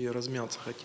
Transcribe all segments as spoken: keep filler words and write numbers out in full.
Я размяться хотел.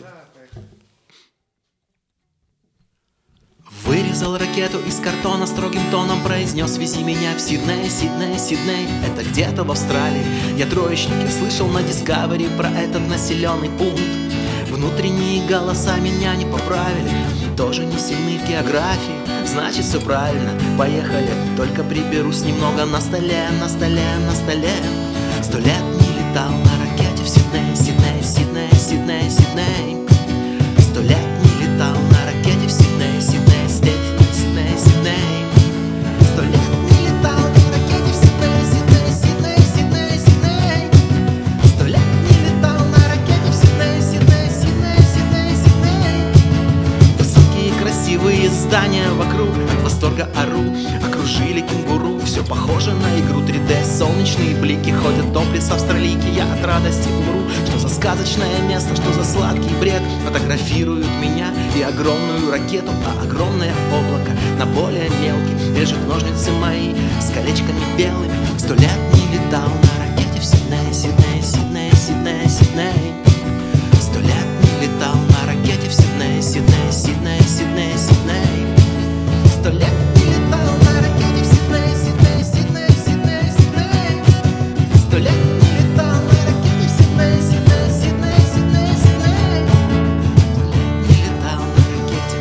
Вырезал ракету из картона, строгим тоном произнес: вези меня в Сидней, Сидней, Сидней. Это где-то в Австралии. Я троечник, я слышал на Discovery про этот населенный пункт. Внутренние голоса меня не поправили, тоже не сильны в географии. Значит, все правильно, поехали. Только приберусь немного на столе, на столе, на столе. Сто лет не летал на ракете в Сидней, Сидней, Сидней, Сидней, Сидней. Сто лет не летал на ракете в Сидней, Сидней, Сидней, Сидней, Сидней. Сто лет не летал на ракете в Сидней, Сидней, Сидней, Сидней, Сидней. Сто лет не летал на ракете в Сидней, Сидней, Сидней, Сидней, Сидней. Высокие красивые здания вокруг, от восторга ору. Окружили кенгуру, все похоже на игру три дэ. Солнечные блики, ходят топлес австралийки. Я от радости умру. Что за сказочное место, что за сладкий бред. Фотографируют меня и огромную ракету, а огромное облако на более мелкий. Режут ножницы мои с колечками белыми. Сто лет не летал на ракете в Сидней, Сидней, Сидней, Сидней, Сидней. Сто лет не летал на ракете в Сидней, Сидней, Сидней, Сидней, Сидней. Сто лет не летал на ракете в Сидней, Сидней, Сидней, Сидней, Сидней. Сто лет не летал на ракете в Сидней, Сидней, Сидней, Сидней, Сидней. Не летал на ракете.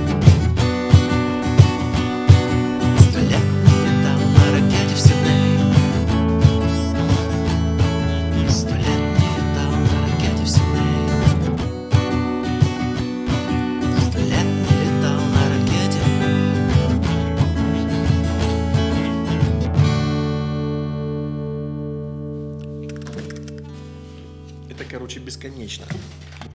Сто лет не летал на ракете в Сидней. Сто лет не летал на ракете в Сидней. Сто лет не летал на ракете. Это, короче, бесконечно.